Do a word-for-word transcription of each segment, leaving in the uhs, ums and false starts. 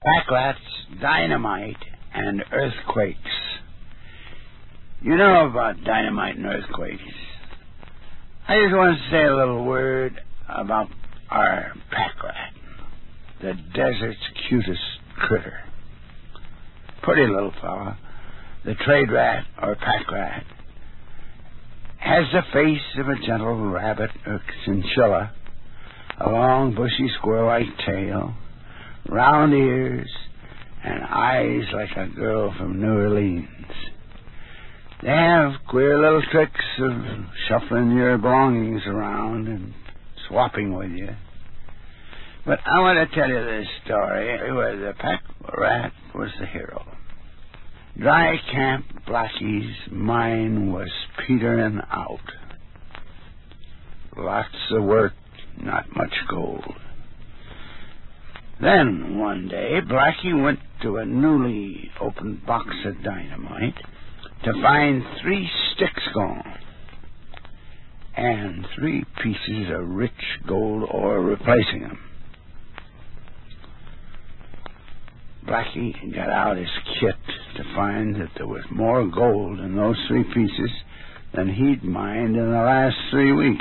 Pack rats, dynamite, and earthquakes. You know about dynamite and earthquakes. I just want to say a little word about our pack rat, the desert's cutest critter. Pretty little fella, the trade rat or pack rat, has the face of a gentle rabbit or chinchilla, a long bushy squirrel-like tail, round ears, and eyes like a girl from New Orleans. They have queer little tricks of shuffling your belongings around and swapping with you. But I want to tell you this story where the pack rat was the hero. Dry Camp Blackie's mine was petering out. Lots of work, not much gold. Then, one day, Blackie went to a newly opened box of dynamite to find three sticks gone and three pieces of rich gold ore replacing them. Blackie got out his kit to find that there was more gold in those three pieces than he'd mined in the last three weeks.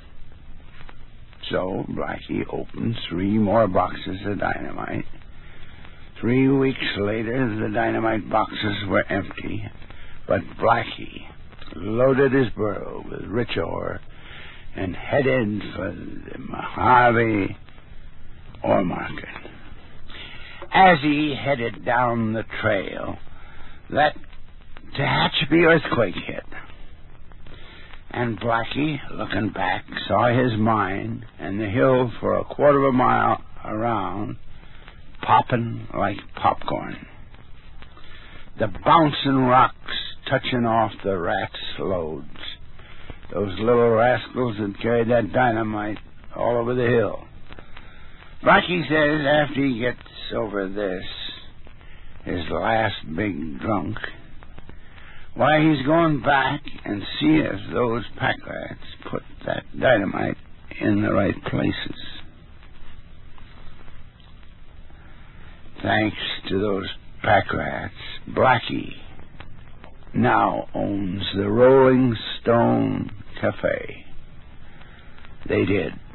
So Blackie opened three more boxes of dynamite. Three weeks later, the dynamite boxes were empty, but Blackie loaded his burro with rich ore and headed for the Mojave ore market. As he headed down the trail, that Tehachapi earthquake hit. And Blackie, looking back, saw his mine and the hill for a quarter of a mile around popping like popcorn. The bouncing rocks touching off the rats' loads. Those little rascals had carried that dynamite all over the hill. Blackie says after he gets over this, his last big drunk, why, he's going back and see if those pack rats put that dynamite in the right places. Thanks to those pack rats, Blackie now owns the Rolling Stone Cafe. They did.